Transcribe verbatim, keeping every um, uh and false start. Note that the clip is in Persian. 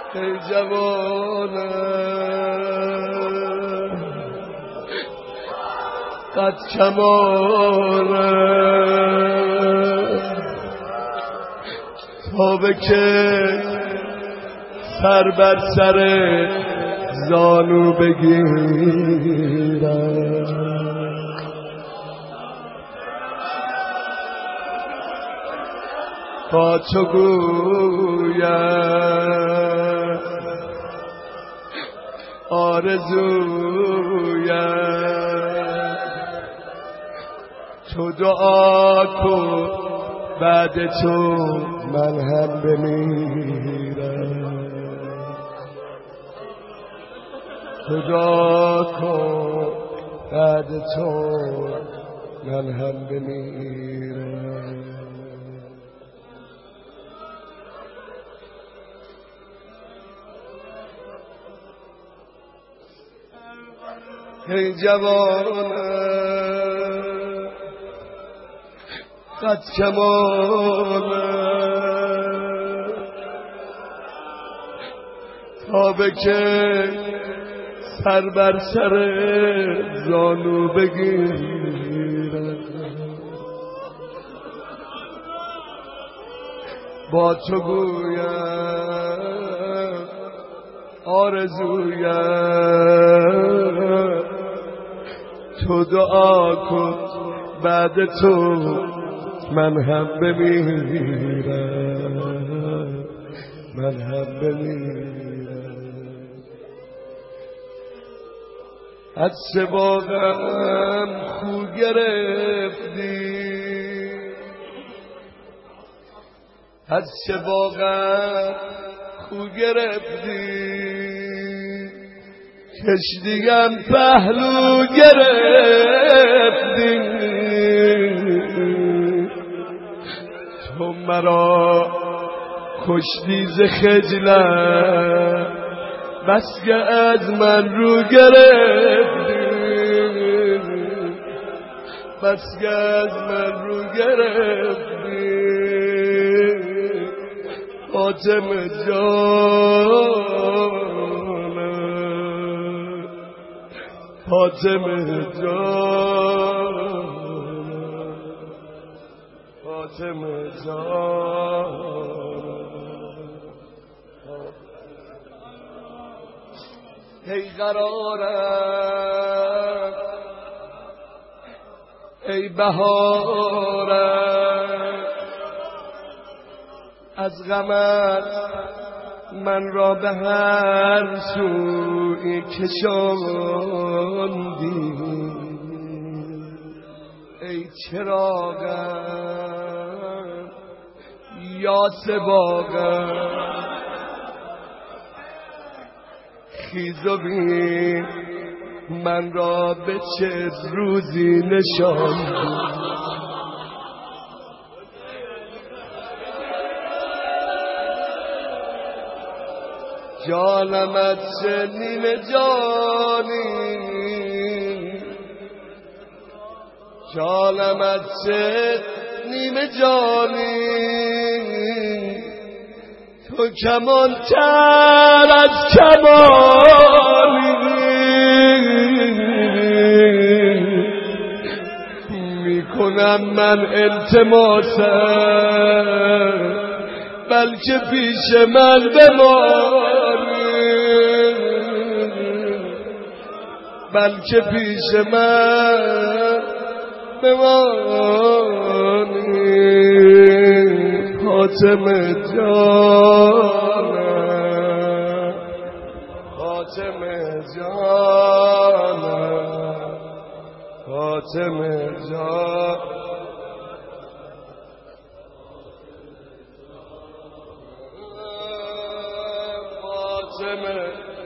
ای جوانم قد کمانم تا به که سر بر سر زانو بگیرم با تو گویم آرزویم تو دعا کن بعد تو من هم بمیرم تو دعا کن بعد تو من هم بمیرم ای جوانم قد کمانم تا به که سر بر سر زانو بگیرم با تو گویم آرزویم تو دعا کن بعد تو من هم بمیرم من هم بمیرم از سه باغم خو گرفتی از سه باغم خو گرفتی کشتیم پهلو گرفتی تو مرا کشتی ز خجلت بس که از من رو گرفتی بس که از من رو گرفتی فاطمه جانم فاطمه جانم فاطمه جانم ای قرارم ای بهارم از غمت من را به هر سوی کشاندی ای چراغم یاس باغم خیز و بین من را به چه روزی نشاندی جانمت چه نیمه جانی جانمت چه نیمه جانی تو کمان تر از کمانی میکنم من التماسم بلکه پیش من بمانی بلکه پیش من بمانی فاطمه جانم فاطمه جانم فاطمه جانم فاطمه